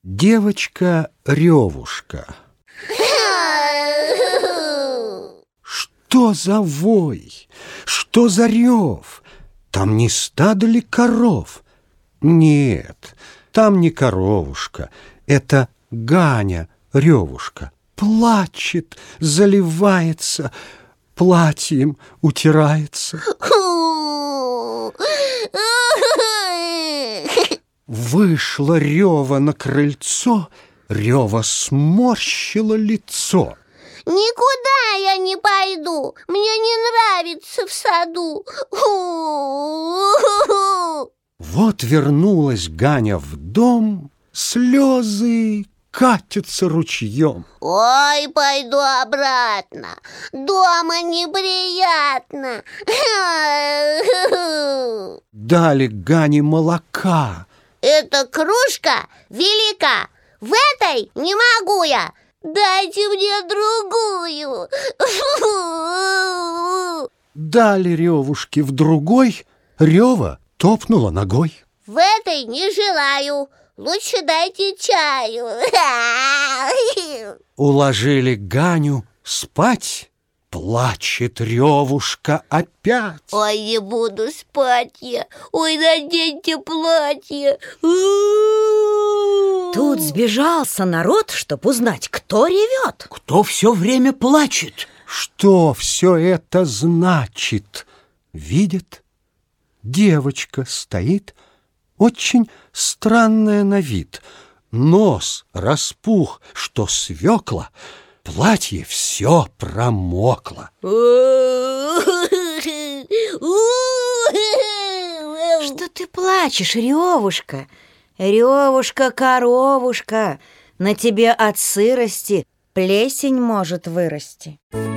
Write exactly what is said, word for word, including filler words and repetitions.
Девочка-ревушка. Что за вой? Что за рев? Там не стадо ли коров? Нет, там не коровушка. Это Ганя-ревушка. Плачет, заливается, платьем утирается. Вышла рева на крыльцо, рева сморщила лицо. Никуда я не пойду, мне не нравится в саду. Вот вернулась Ганя в дом, слезы катятся ручьем. Ой, пойду обратно, дома неприятно. Дали Гане молока. Эта кружка велика, в этой не могу я. Дайте мне другую. Дали ревушке в другой, рева топнула ногой. В этой не желаю, лучше дайте чаю. Уложили Ганю спать, плачет ревушка опять. Ой, не буду спать я, ой, наденьте платье. Тут сбежался народ, чтоб узнать, кто ревет. Кто все время плачет. Что все это значит? Видит, девочка стоит, очень странная на вид. Нос распух, что свекла, платье все промокло. Что ты плачешь, ревушка? Ревушка-коровушка, на тебе от сырости плесень может вырасти.